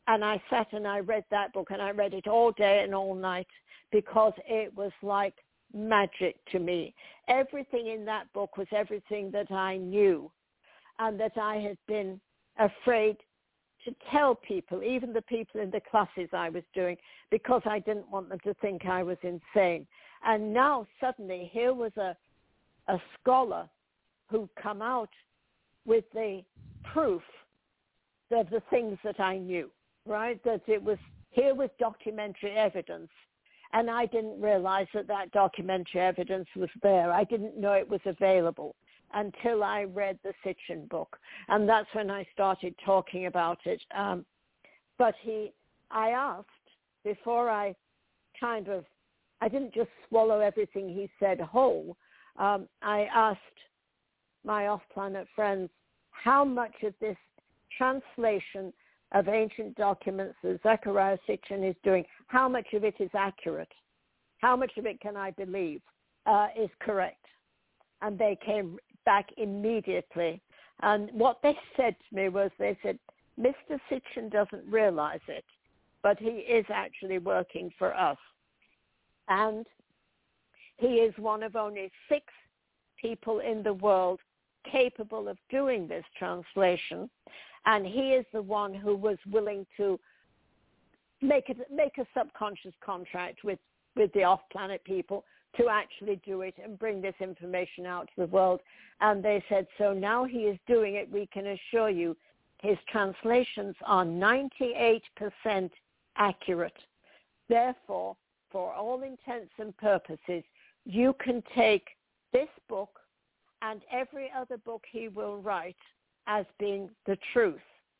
and I sat and I read that book, and I read it all day and all night because it was like magic to me. Everything in that book was everything that I knew and that I had been afraid to tell people, even the people in the classes I was doing, because I didn't want them to think I was insane. And now suddenly here was a, a scholar who'd come out with the proof of the things that I knew, right? That it was, here was documentary evidence. And I didn't realize that that documentary evidence was there. I didn't know it was available until I read the Sitchin book. And that's when I started talking about it. Um, but he, I asked, before I kind of, I didn't just swallow everything he said whole. Um, I asked my off-planet friends how much of this translation of ancient documents that Zecharia Sitchin is doing, how much of it is accurate? How much of it can I believe uh, is correct? And they came back immediately. And what they said to me was, they said, Mister Sitchin doesn't realize it, but he is actually working for us. And he is one of only six people in the world capable of doing this translation. And he is the one who was willing to make it, make a subconscious contract with, with the off-planet people to actually do it and bring this information out to the world. And they said, so now he is doing it, we can assure you his translations are ninety-eight percent accurate. Therefore, for all intents and purposes, you can take this book and every other book he will write as being the truth,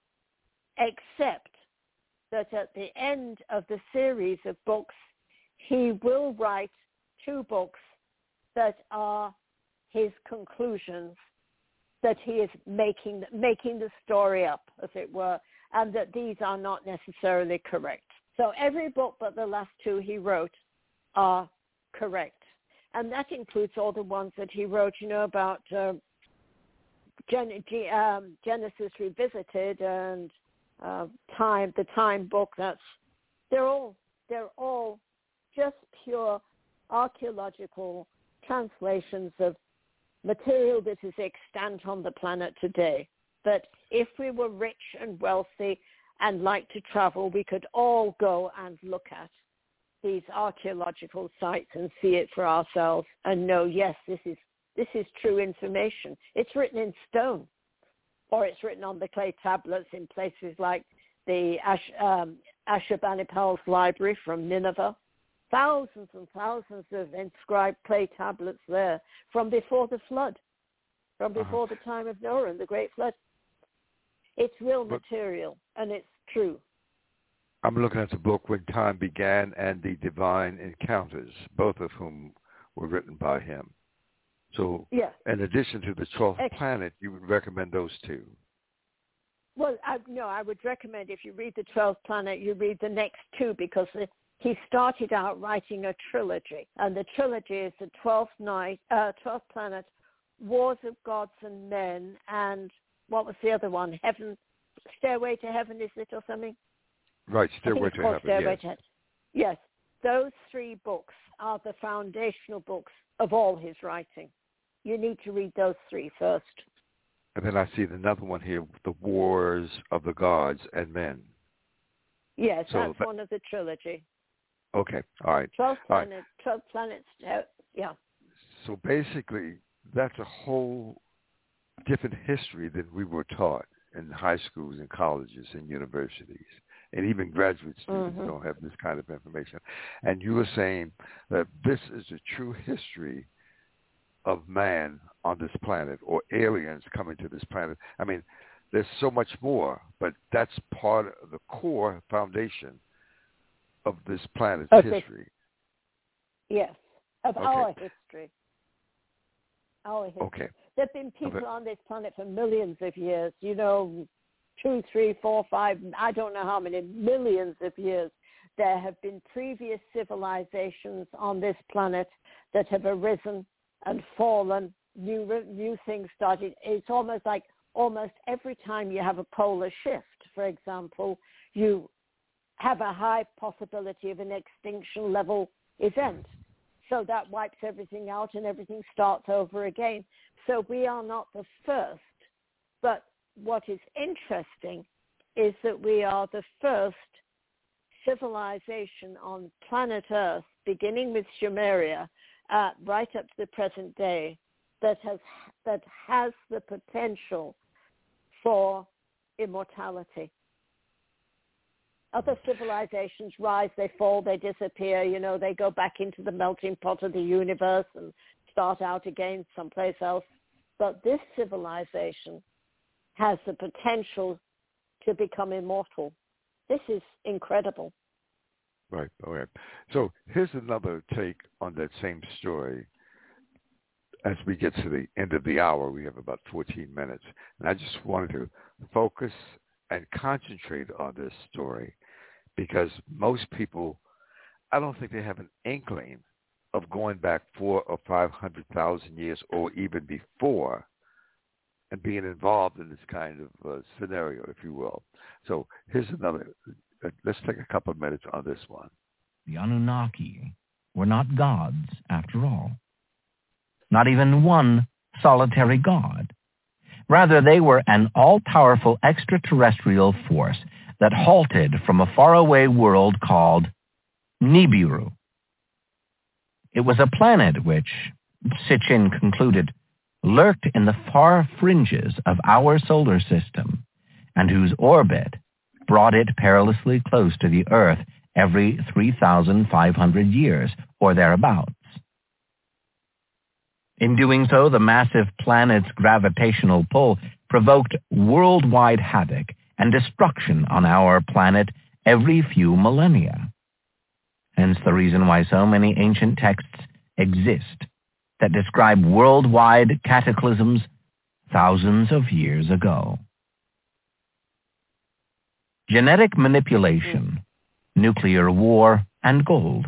except that at the end of the series of books, he will write two books that are his conclusions, that he is making making the story up, as it were, and that these are not necessarily correct. So every book but the last two he wrote are correct. And that includes all the ones that he wrote, you know, about uh, Gen- G- um, Genesis Revisited and uh, Time, the Time book. That's they're all they're all just pure archaeological translations of material that is extant on the planet today. But if we were rich and wealthy and liked to travel, we could all go and look at these archaeological sites and see it for ourselves and know, yes, this is this is true information. It's written in stone, or it's written on the clay tablets in places like the Ash, um, Ashurbanipal's library from Nineveh. Thousands and thousands of inscribed clay tablets there from before the flood, from before uh-huh. the time of Noah and the Great Flood. It's real but, material, and it's true. I'm looking at the book When Time Began and The Divine Encounters, both of whom were written by him. So yes. In addition to the twelfth Ex- planet, you would recommend those two? Well, I, no, I would recommend if you read the twelfth planet, you read the next two, because the, he started out writing a trilogy. And the trilogy is the twelfth night, uh, twelfth planet, Wars of Gods and Men, and what was the other one? Heaven, Stairway to Heaven, is it, or something? Right, Stairway to Heaven, Stairway yes. To Heaven. Yes, those three books are the foundational books of all his writing. You need to read those three first. And then I see another one here, The Wars of the Gods and Men. Yes, so that's that, one of the trilogy. Okay, all right. Twelve all planets, right. twelve planets, uh, yeah. So basically, that's a whole different history than we were taught in high schools and colleges and universities. And even graduate students mm-hmm. don't have this kind of information. And you were saying that this is the true history of man on this planet, or aliens coming to this planet. I mean, there's so much more, but that's part of the core foundation of this planet's okay. history. Yes, of okay. our history. Our history. Okay. There have been people okay. on this planet for millions of years, you know, two, three, four, five, I don't know how many, millions of years. There have been previous civilizations on this planet that have arisen and fallen, new new things started. It's almost like almost every time you have a polar shift, for example, you have a high possibility of an extinction level event. So that wipes everything out and everything starts over again. So we are not the first. But what is interesting is that we are the first civilization on planet Earth, beginning with Sumeria, uh, right up to the present day, that has that has the potential for immortality. Other civilizations rise, they fall, they disappear, you know, they go back into the melting pot of the universe and start out again someplace else. But this civilization has the potential to become immortal. This is incredible. Right. All right. So here's another take on that same story. As we get to the end of the hour, we have about fourteen minutes. And I just wanted to focus and concentrate on this story because most people, I don't think they have an inkling of going back four or five hundred thousand years or even before and being involved in this kind of uh, scenario, if you will. So here's another, uh, let's take a couple of minutes on this one. The Anunnaki were not gods after all. Not even one solitary god. Rather, they were an all-powerful extraterrestrial force that halted from a faraway world called Nibiru. It was a planet which, Sitchin concluded, lurked in the far fringes of our solar system, and whose orbit brought it perilously close to the Earth every three thousand five hundred years, or thereabouts. In doing so, the massive planet's gravitational pull provoked worldwide havoc and destruction on our planet every few millennia. Hence the reason why so many ancient texts exist that describe worldwide cataclysms thousands of years ago. Genetic manipulation, nuclear war, and gold.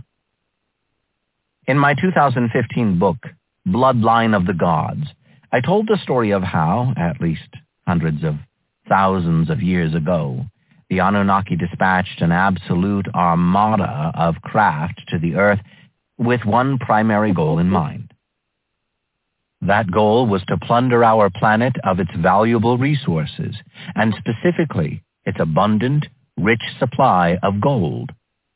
In my two thousand fifteen book, Bloodline of the Gods, I told the story of how, at least hundreds of thousands of years ago, the Anunnaki dispatched an absolute armada of craft to the Earth with one primary goal in mind. That goal was to plunder our planet of its valuable resources, and specifically its abundant, rich supply of gold.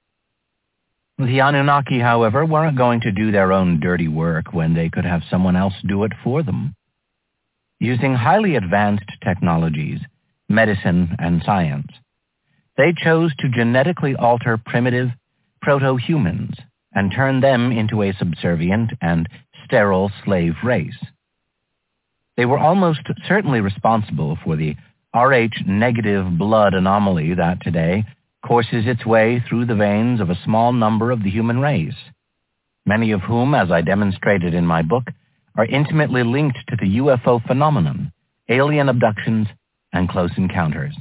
The Anunnaki, however, weren't going to do their own dirty work when they could have someone else do it for them. Using highly advanced technologies, medicine, and science, they chose to genetically alter primitive proto-humans and turn them into a subservient and sterile slave race. They were almost certainly responsible for the Rh negative blood anomaly that today courses its way through the veins of a small number of the human race, many of whom, as I demonstrated in my book, are intimately linked to the U F O phenomenon, alien abductions, and close encounters.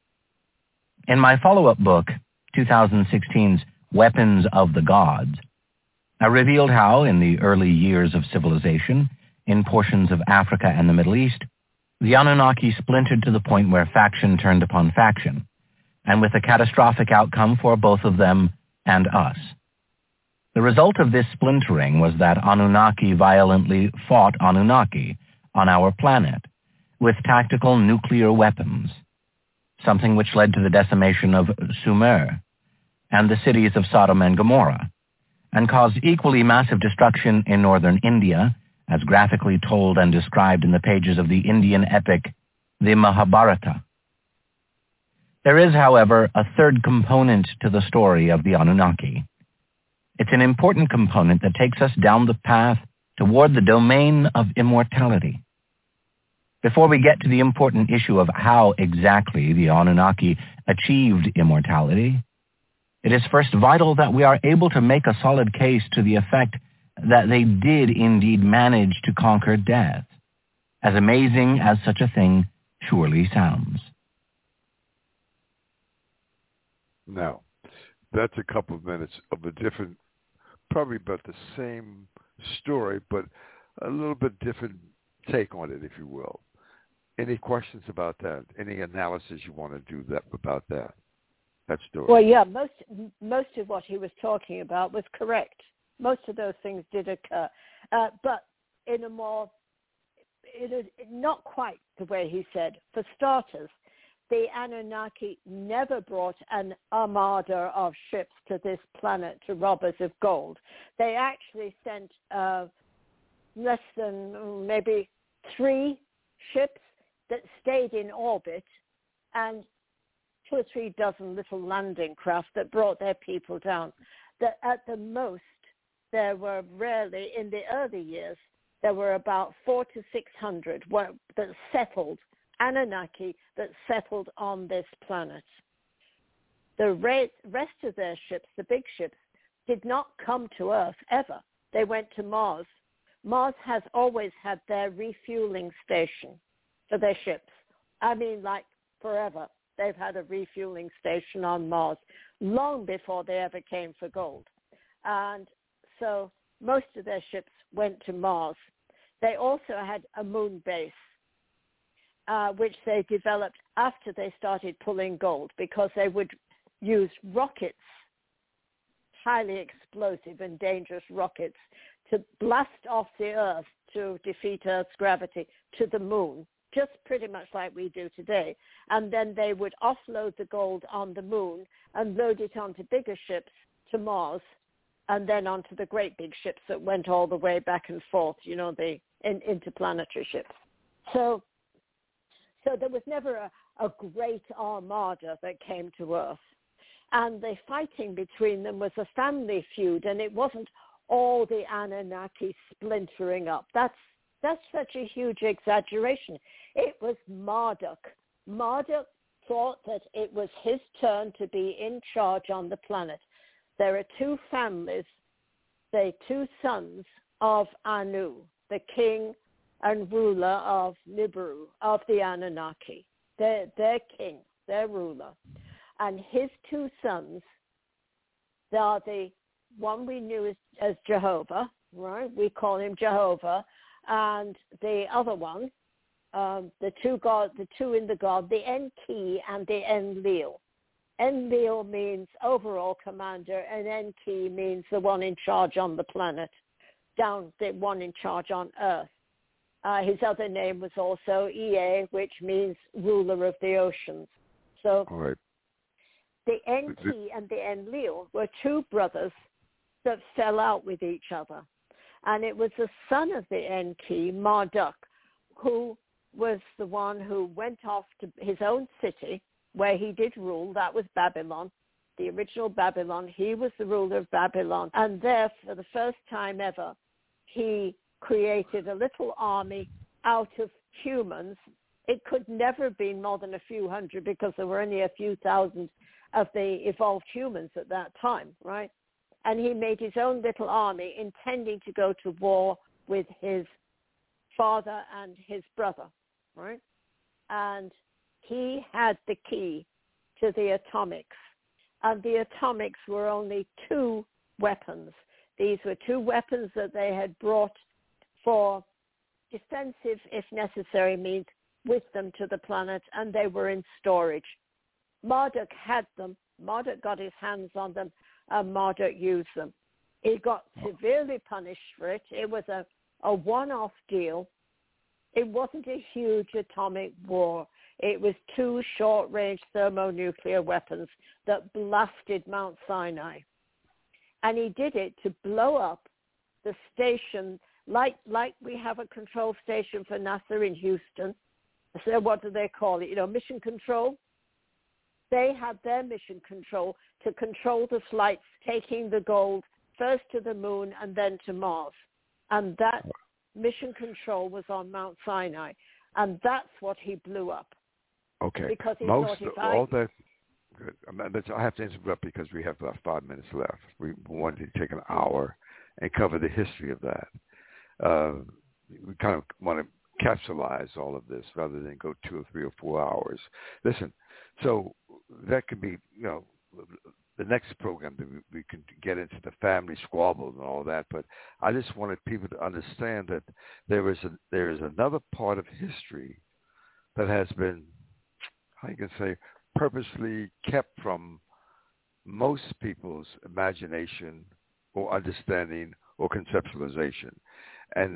In my follow-up book, twenty sixteen's Weapons of the Gods, I revealed how, in the early years of civilization, in portions of Africa and the Middle East, the Anunnaki splintered to the point where faction turned upon faction, and with a catastrophic outcome for both of them and us. The result of this splintering was that Anunnaki violently fought Anunnaki on our planet with tactical nuclear weapons, something which led to the decimation of Sumer and the cities of Sodom and Gomorrah, and caused equally massive destruction in northern India, as graphically told and described in the pages of the Indian epic, the Mahabharata. There is, however, a third component to the story of the Anunnaki. It's an important component that takes us down the path toward the domain of immortality. Before we get to the important issue of how exactly the Anunnaki achieved immortality, it is first vital that we are able to make a solid case to the effect that they did indeed manage to conquer death, as amazing as such a thing surely sounds. Now, that's a couple of minutes of a different, probably about the same story, but a little bit different take on it, if you will. Any questions about that? Any analysis you want to do that about that? that story. Well, yeah, most most of what he was talking about was correct. Most of those things did occur, uh, but in a more, it is not quite the way he said. For starters, the Anunnaki never brought an armada of ships to this planet to rob us of gold. They actually sent uh, less than maybe three ships that stayed in orbit and two or three dozen little landing craft that brought their people down. That at the most, there were rarely, in the early years, there were about four to six hundred that settled, Anunnaki, that settled on this planet. The rest of their ships, the big ships, did not come to Earth ever. They went to Mars. Mars has always had their refueling station for their ships. I mean, like forever. They've had a refueling station on Mars long before they ever came for gold. And so most of their ships went to Mars. They also had a moon base, uh, which they developed after they started pulling gold, because they would use rockets, highly explosive and dangerous rockets, to blast off the Earth to defeat Earth's gravity to the moon, just pretty much like we do today. And then they would offload the gold on the moon and load it onto bigger ships to Mars, and then onto the great big ships that went all the way back and forth, you know, the in, interplanetary ships. So so there was never a, a great armada that came to Earth. And the fighting between them was a family feud, and it wasn't all the Anunnaki splintering up. That's that's such a huge exaggeration. It was Marduk. Marduk thought that it was his turn to be in charge on the planet. There are two families, the two sons of Anu, the king and ruler of Nibiru, of the Anunnaki. They're, they're king, their ruler. And his two sons, they are the one we knew as, as Jehovah, right? We call him Jehovah. And the other one, um, the two god, the two in the god, the Enki and the Enlil. Enlil means overall commander, and Enki means the one in charge on the planet, down the one in charge on Earth. Uh, his other name was also Ea, which means ruler of the oceans. So all right. The Enki and the Enlil were two brothers that fell out with each other. And it was the son of the Enki, Marduk, who was the one who went off to his own city, where he did rule. That was Babylon, the original Babylon. He was the ruler of Babylon. And there, for the first time ever, he created a little army out of humans. It could never have been more than a few hundred, because there were only a few thousand of the evolved humans at that time, right? And he made his own little army, intending to go to war with his father and his brother, right? And he had the key to the atomics. And the atomics were only two weapons. These were two weapons that they had brought for defensive, if necessary, means with them to the planet, and they were in storage. Marduk had them. Marduk got his hands on them, and Marduk used them. He got severely punished for it. It was a, a one-off deal. It wasn't a huge atomic war. It was two short-range thermonuclear weapons that blasted Mount Sinai. And he did it to blow up the station, like like we have a control station for NASA in Houston. So what do they call it? You know, mission control. They had their mission control to control the flights taking the gold first to the moon and then to Mars. And that mission control was on Mount Sinai. And that's what he blew up. Okay. Because he Most thought if all I... that... Good. I have to interrupt because we have about five minutes left. We wanted to take an hour and cover the history of that. Uh, we kind of want to capsulize all of this rather than go two or three or four hours. Listen, so that could be, you know, the next program that we, we can get into the family squabbles and all that. But I just wanted people to understand that there is a, there is another part of history that has been, how you can say, purposely kept from most people's imagination or understanding or conceptualization. And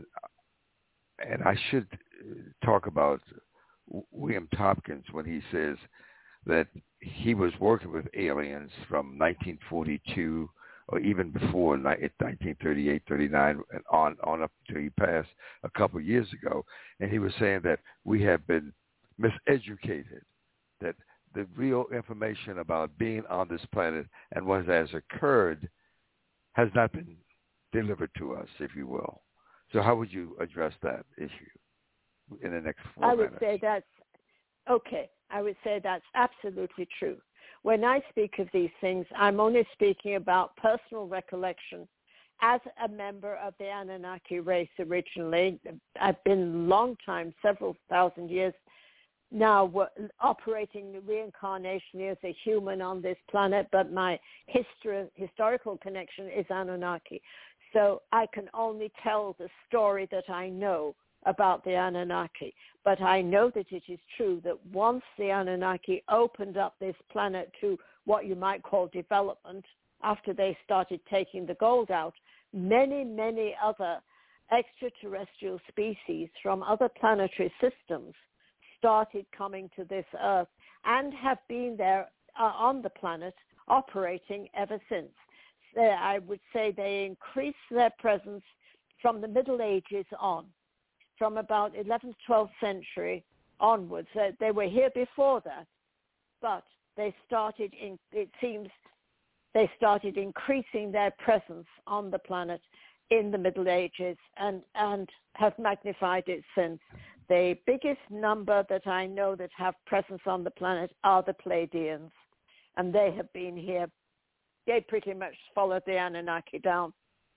and I should talk about William Tompkins when he says that he was working with aliens from nineteen forty-two or even before nineteen thirty-eight, thirty-nine, and on, on up until he passed a couple of years ago. And he was saying that we have been miseducated, that the real information about being on this planet and what has occurred has not been delivered to us, if you will. So how would you address that issue in the next four I would minutes? say that's, okay, I would say that's absolutely true. When I speak of these things, I'm only speaking about personal recollection. As a member of the Anunnaki race originally, I've been a long time, several thousand years now, operating reincarnationally as a human on this planet, but my history, historical connection is Anunnaki. So I can only tell the story that I know about the Anunnaki. But I know that it is true that once the Anunnaki opened up this planet to what you might call development, after they started taking the gold out, many, many other extraterrestrial species from other planetary systems started coming to this Earth and have been there uh, on the planet operating ever since. So I would say they increased their presence from the Middle Ages on. From about eleventh, twelfth century onwards. Uh, they were here before that, but they started, in, it seems, they started increasing their presence on the planet in the Middle Ages and, and have magnified it since. The biggest number that I know that have presence on the planet are the Pleiadians, and they have been here. They pretty much followed the Anunnaki down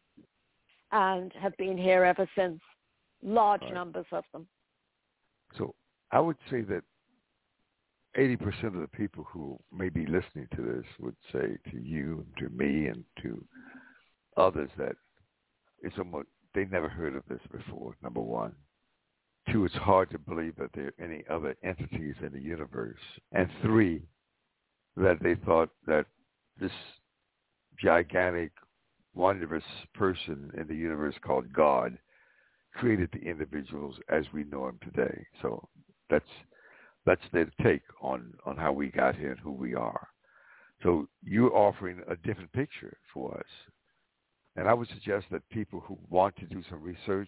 and have been here ever since. Large right. numbers of them. So I would say that eighty percent of the people who may be listening to this would say to you, to me, and to others that it's almost, they never heard of this before, number one. Two, it's hard to believe that there are any other entities in the universe. And three, that they thought that this gigantic, wondrous person in the universe called God created the individuals as we know them today. So that's that's their take on, on how we got here and who we are. So you're offering a different picture for us. And I would suggest that people who want to do some research,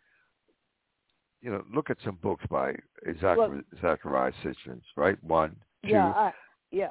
you know, look at some books by Zachariah well, Sitchin, right? One, two. Yeah, uh, yeah.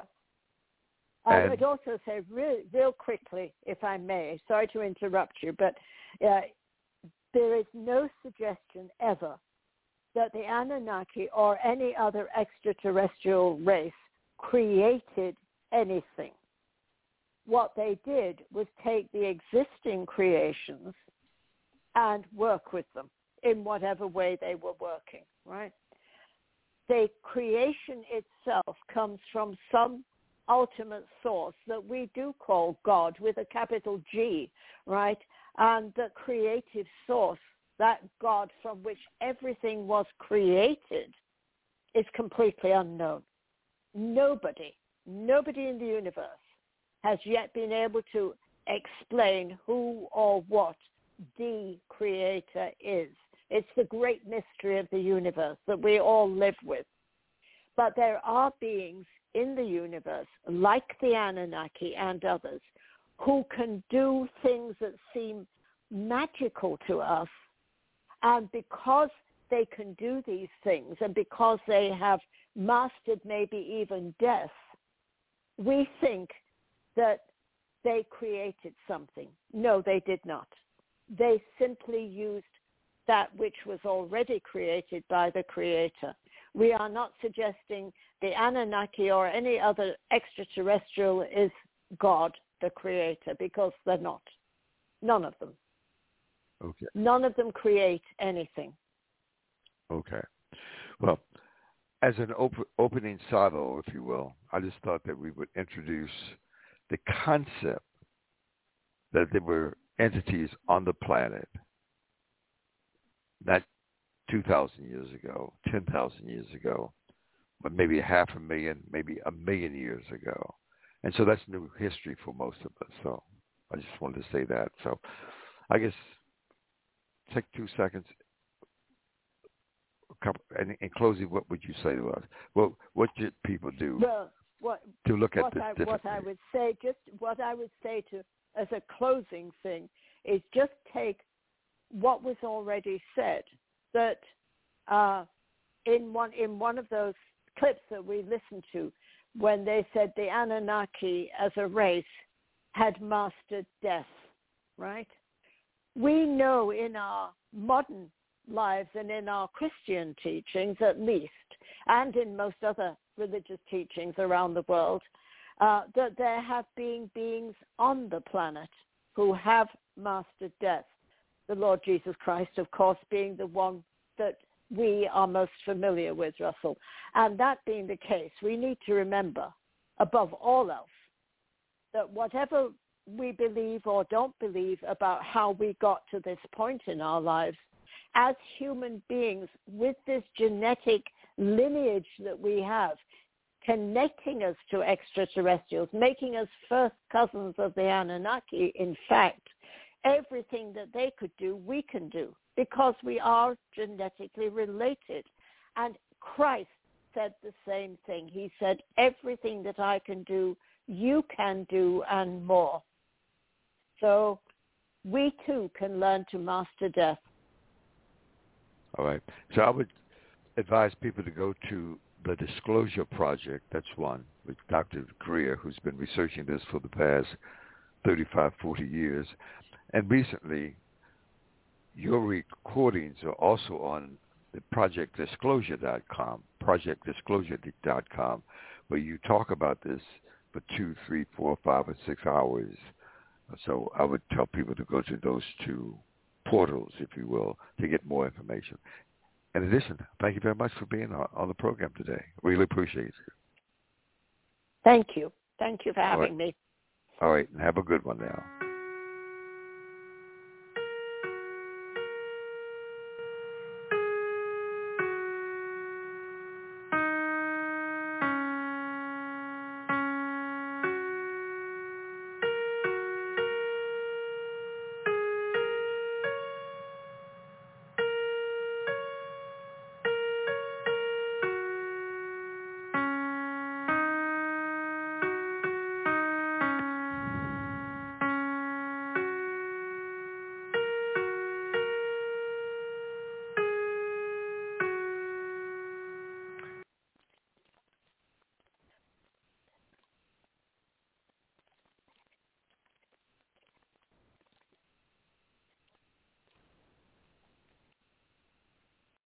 I would also say real, real quickly, if I may, sorry to interrupt you, but uh, there is no suggestion ever that the Anunnaki or any other extraterrestrial race created anything. What they did was take the existing creations and work with them in whatever way they were working, right? The creation itself comes from some ultimate source that we do call God with a capital G, right? And the creative source, that God from which everything was created, is completely unknown. Nobody, nobody in the universe has yet been able to explain who or what the Creator is. It's the great mystery of the universe that we all live with. But there are beings in the universe, like the Anunnaki and others, who can do things that seem magical to us. And because they can do these things, and because they have mastered maybe even death, we think that they created something. No, they did not. They simply used that which was already created by the Creator. We are not suggesting the Anunnaki or any other extraterrestrial is God, the Creator, because they're not. None of them. Okay. None of them create anything. Okay. Well, as an op- opening salvo, if you will, I just thought that we would introduce the concept that there were entities on the planet, not two thousand years ago, ten thousand years ago, but maybe half a million, maybe a million years ago, And so that's new history for most of us. So I just wanted to say that. So I guess take two seconds. And in closing, what would you say to us? Well, what should people do well, what, to look at what this I, differently? What I would say, just what I would say to as a closing thing, is just take what was already said. That uh, in one in one of those clips that we listened to, when they said the Anunnaki as a race had mastered death, right? We know in our modern lives and in our Christian teachings at least, and in most other religious teachings around the world, uh, that there have been beings on the planet who have mastered death. The Lord Jesus Christ, of course, being the one that we are most familiar with, Russell. And that being the case, we need to remember, above all else, that whatever we believe or don't believe about how we got to this point in our lives, as human beings with this genetic lineage that we have, connecting us to extraterrestrials, making us first cousins of the Anunnaki, in fact, everything that they could do, we can do, because we are genetically related. And Christ said the same thing. He said, everything that I can do, you can do, and more. So we too can learn to master death. All right. So I would advise people to go to the Disclosure Project. That's one, with Doctor Greer, who's been researching this for the past thirty-five, forty years. And recently, your recordings are also on the project disclosure dot com, project disclosure dot com, where you talk about this for two, three, four, five, or six hours. So I would tell people to go to those two portals, if you will, to get more information. In addition, thank you very much for being on, on the program today. Really appreciate it. Thank you. Thank you for having All right. me. All right, and have a good one now.